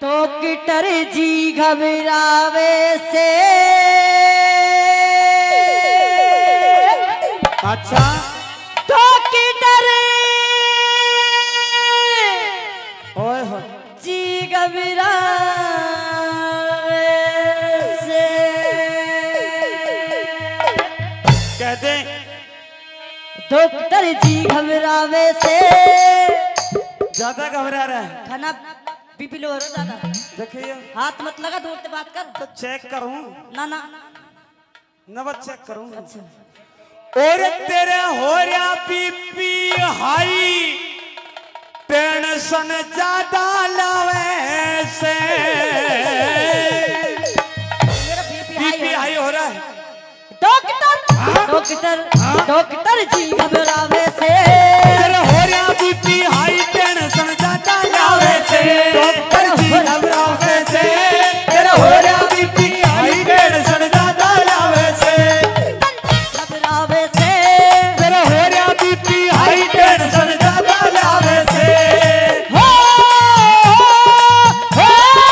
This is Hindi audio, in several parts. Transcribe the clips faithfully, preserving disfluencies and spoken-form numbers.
तो किटर जी घबरावे से। अच्छा तो किटर ओए हो जी घबरावे से। कहते डॉक्टर जी घबरावे से। ज्यादा घबरा रहा है। खाना बीपी लो हो ज्यादा। देखिए हाथ मत लगा, दूर से बात कर। तो चेक करूं ना ना नबत चेक करूं। अच्छा और तेरे हो रहा बीपी हाई टेंशन ज्यादा लावे से। मेरा बीपी बीपी हाई हो रहा है। डॉक्टर डॉक्टर डॉक्टर जी घबरावे से। तेरे हो रहा बीपी हाई टेंशन ज्यादा लावे से। डॉक्टर जी घबरावे से। तेरे हो रहा बीपी हाई टेंशन ज्यादा लावे से। घबरावे से। तेरे हो रहा बीपी हाई टेंशन ज्यादा लावे से। हो हो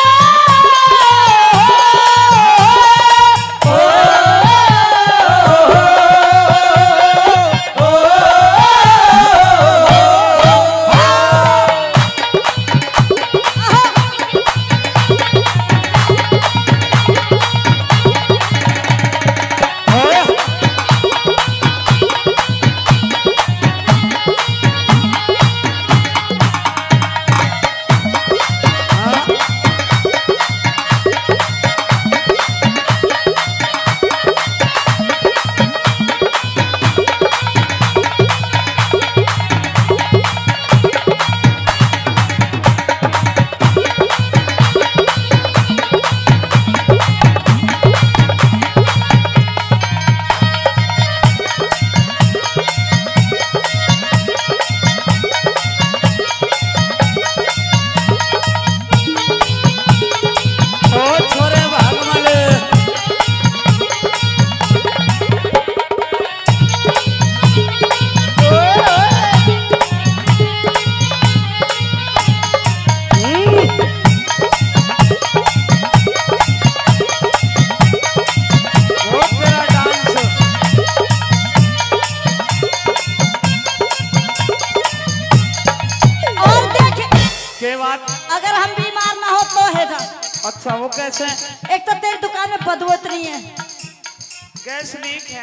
अगर हम बीमार ना हो तो है जा। अच्छा वो कैसे? एक तो तेरी दुकान में बदबू उतरी है। गैस लीक है।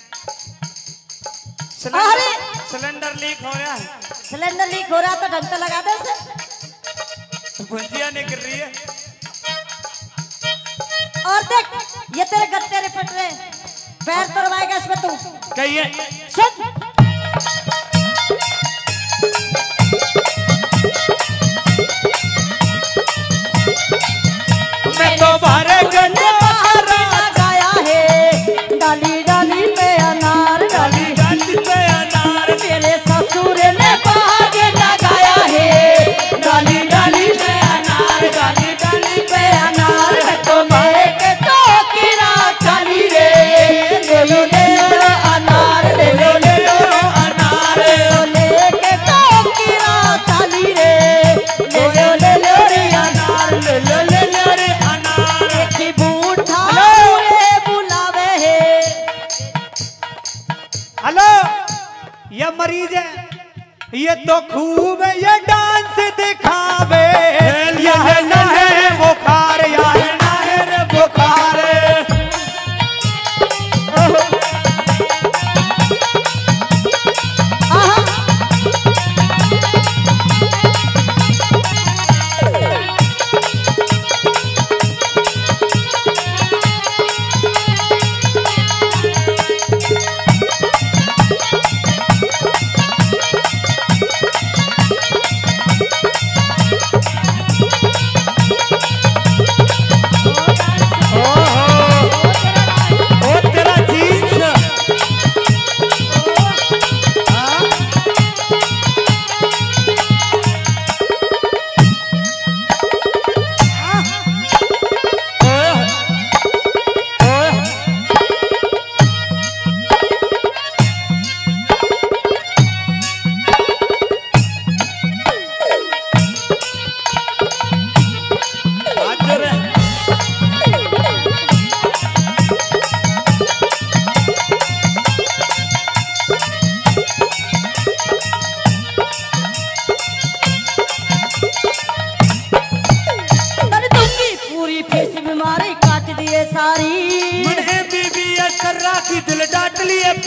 अरे सिलेंडर लीक हो रहा है। सिलेंडर लीक हो रहा तो ढंग से लगा दे उसे। भुजिया निकल रही है। और देख ये तेरे गत्ते रिपट रहे पैर तोड़वाएगा इसमें तू। कहिए सुन मैं तो बारे गन्ने बाहर लगाया है। डाली डाली पे अनार, डाली डाली पे अनार। मेरे ससुर ने बाग लगाया है। डाली डाली पे अनार, डाली डाली पे अनार। मैं तो मारे के तो किरा चाली रे। ले लो ले लो अनार, ले लो ले लो अनार।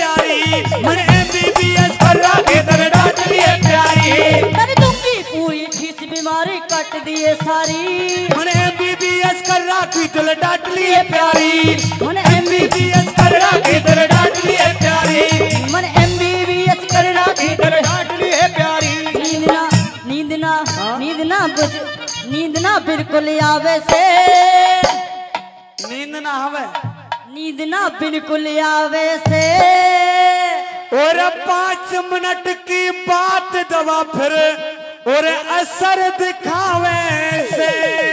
प्यारी मन एमबीबीएस कर रखे तेरे डांट लिए प्यारी कर दूंगी पूरी फीस बीमारी कट दिए सारी मन एमबीबीएस कर रखी तेरे डांट लिए प्यारी मन एमबीबीएस कर रखी तेरे डांट लिए प्यारी मन एमबीबीएस कर रखी तेरे डांट लिए प्यारी नींद ना नींद ना नींद ना बुझ नींद ना बिल्कुल आवे से नींद ना हवे नींद ना बिल्कुल आवे से और पांच मिनट की बात दवा फिर और असर दिखावे से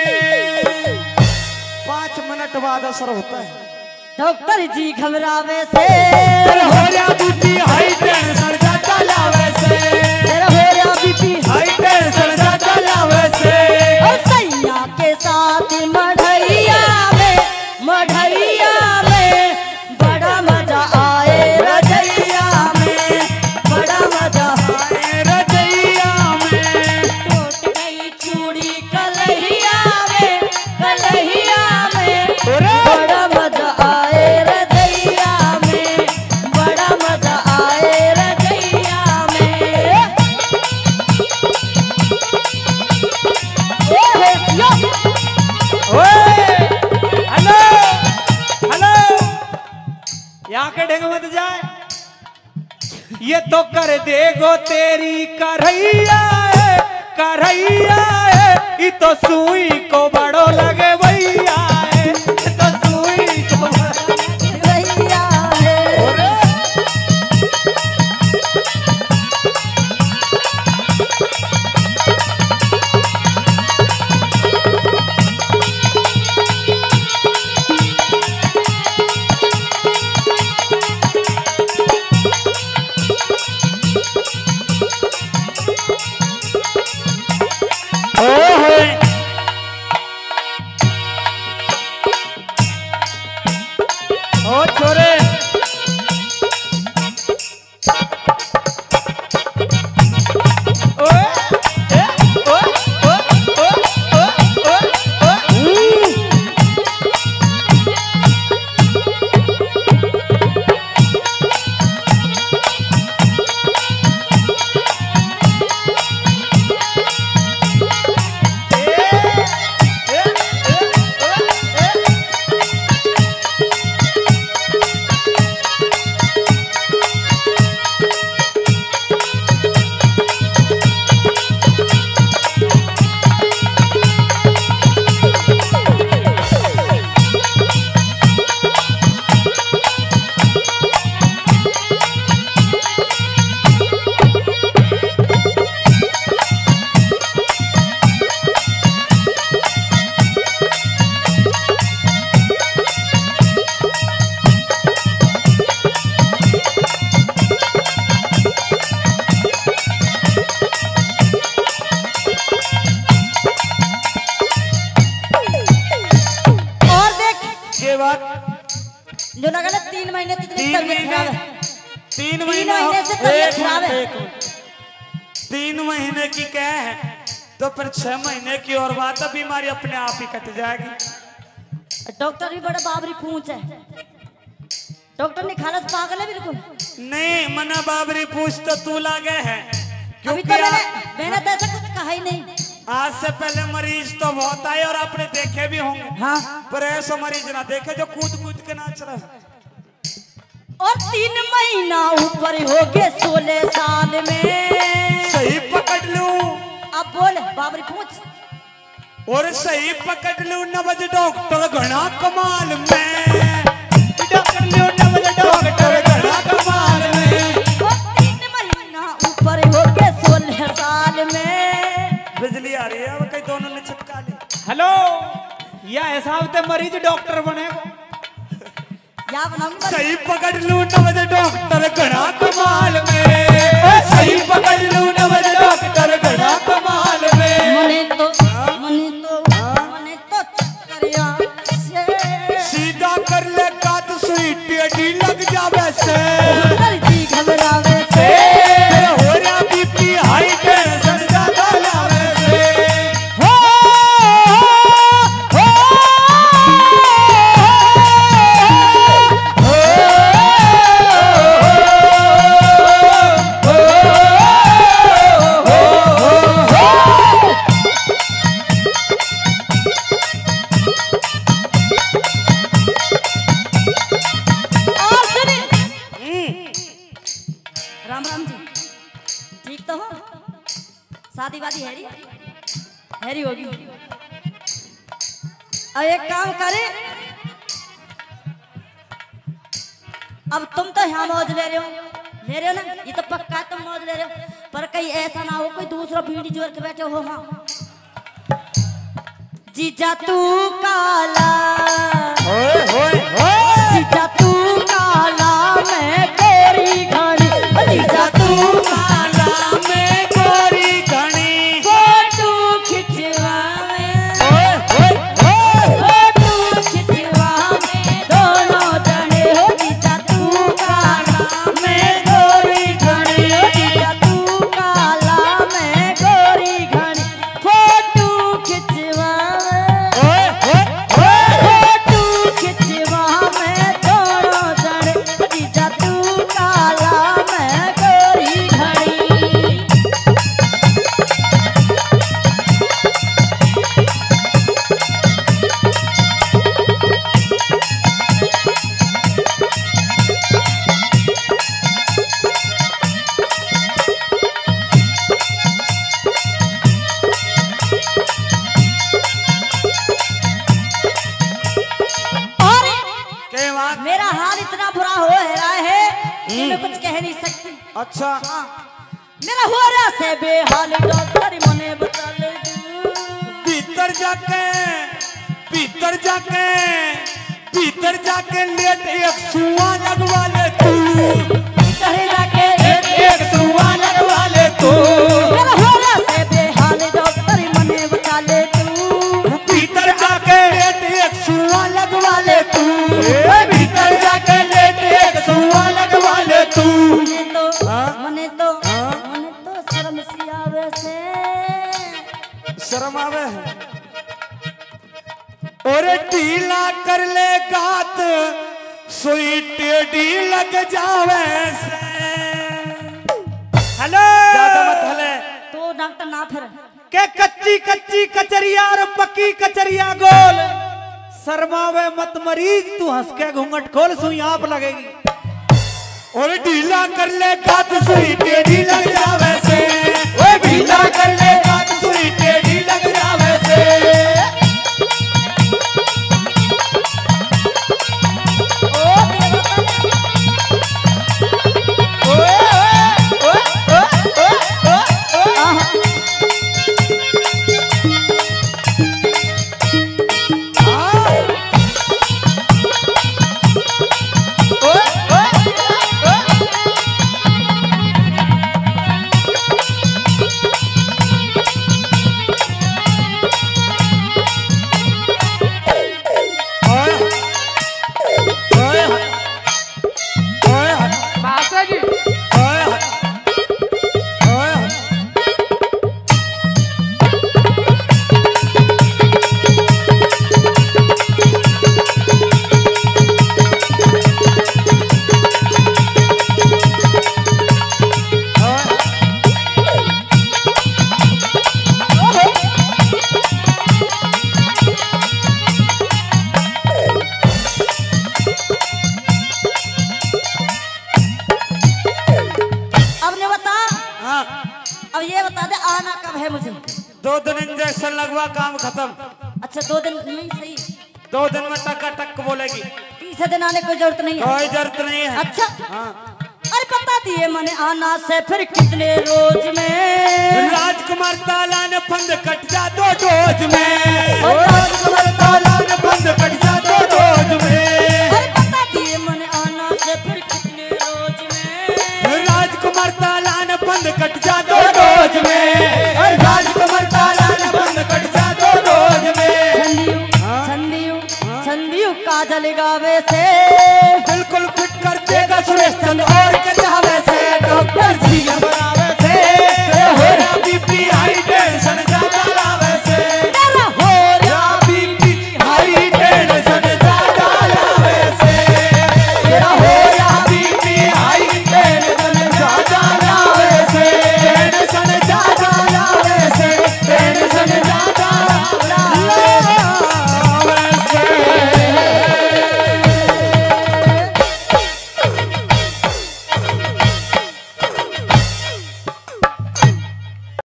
पांच मिनट बाद असर होता है डॉक्टर जी घबरावे से तेरा हो रहा बीपी हाई टेंशन ज्यादा लावे से तेरा हो रहा बीपी हाई टेंशन ज्यादा लावे से और सैया के साथ मढ़ैया में मढ़ैया में बड़ा मजा आए रजैया में बड़ा मजा आए रजैया में टूट गई चूड़ी कलहिया में कलहिया में बड़ा मजा आए रजैया में बड़ा मजा आए रजैया में ओए यो ओए हेलो हेलो यहाँ के ढेंग मत जाए ये तो कर देगो तेरी करैया है करैया है ये तो सुई को बड़ो लगे भैया है ये तो सुई को रजैया है ओ छोरे ओए ए ओ ओ ओ ओ ओ ओ के बाद जो ना कहना तीन महीने तक तीन तबीयत महीने खराब है तीन तीन महीने महीने से एक तबीयत खराब मिनट, है एक मिनट। तीन महीने की क्या है तो फिर छह महीने की और बात है बीमारी अपने आप ही कट जाएगी डॉक्टर भी बड़ा बाबरी पूछ है डॉक्टर ने खालस पागल है बिल्कुल नहीं मना बाबरी पूछ तो तू लागे है अभी तो क्योंकि मैंने आ- मैंने तो ऐसा कुछ कहा ही नहीं आज से पहले मरीज तो बहुत आए और आपने देखे भी होंगे हाँ पर ऐसा मरीज ना देखे जो कूद कूद के नाच रहा है और तीन महीना ऊपर हो गए सोलह साल में सही पकड़ लूं अब बोल बाबरी पूछ और सही पकड़ लूं नवज डॉक्टर घना कमाल में पकड़ लूं नवज डॉक्टर घना कमाल में और तीन महीना ऊपर हो गए सोलह साल में बिजली आ रही है अब कई दोनों ने चिपका ली हेलो यह हिसाब से मरीज डॉक्टर बनेगा या बनाऊंगी सही पकड़ लूं नवज डॉक्टर घना कमाल में सही पकड़ लूं नवज डॉक्टर घना कमाल में मने तो मने तो मने तो चक्करिया से सीधा कर ले काट सुई टेढ़ी लग जावे से डॉक्टर जी घबरावे से तेरा हो रहा बीपी हाई टेंशन ज्यादा लावे से हो हो हो अब एक काम करे, अब तुम तो यहाँ मौज ले रहे हो ले रहे हो ना, ये तो पक्का तुम मौज ले रहे हो, पर कहीं ऐसा ना हो कोई दूसरा बीड़ी जोड़ के बैठे हो। हाँ जीजा तू काला, ओए ओए ओए जीजा तू काला मैं गोरी घनी, जीजा तू काला में गोरी घनी, फोटो खिंचवावे, ओए ओए ओए फोटो खिंचवावे दोनों जने हो, जीजा तू काला मैं गोरी घनी, हो जीजा तू काला मैं गोरी घनी, फोटो खिंचवावे, ओए ओए फोटो खिंचवावे दोनों जने, जीजा तू काला मैं गोरी घनी। और के बात। मेरा हाल इतना बुरा हो रहा है कि मैं कुछ कह नहीं सकती। अच्छा हाँ, मेरा हो रहा से बेहाल डॉक्टर मने बता ले भीतर जाके भीतर जाके भीतर जाके लेट एक सुआ लगवा ले तू, करे जाके एक एक सुआ लगवा ले तू, मेरा हो रहा से बेहाल डॉक्टर मने बता ले तू, भीतर जाके लेट एक सुआ लगवा ले तू, भीतर जाके लेट एक सुआ लगवा ले तू। मने तो हाँ? मने तो हाँ? मने तो शर्म सी आवे से, शर्म आवे और ढीला कर ले गात सुई टेढ़ी लग जावे से। हेलो ज्यादा मत हले तो डॉक्टर ना फिर के कच्ची कच्ची कचरिया और पक्की कचरिया गोल, शर्मावे मत मरीज तू, हंस के घूंघट खोल सुई आप लगेगी। और ढीला कर ले गात सुई टेढ़ी लग जावे से, ओए ढीला कर ले गात सुई टेढ़ी लग जावे से। ओ देवता ओए ओए ओए ओए ओए आहा अब ये बता दे आना कब है मुझे? दो दिन इंजेक्शन लगवा काम खत्म। अच्छा दो दिन नहीं सही, दो दिन में टक टक बोलेगी, तीसरे दिन आने की कोई जरूरत नहीं है। कोई जरूरत नहीं है। अच्छा हाँ। अरे बता दिए मैंने आना से फिर कितने रोज में? राजकुमार ताला ने फंद कट जा दो डोज में, और राजकुमार ताला ने फंद कट जा दो डोज में। अरे बता दिए मैंने आना से फिर कितने रोज में? राजकुमार ताला ने फंद कट जा दो डोज में, और राजकुमार ताला ने फंद कट जा दो डोज में। छंदियू छंदियू छंदियू काजल गावे से बिल्कुल फिट कर देगा सुरेश चंद और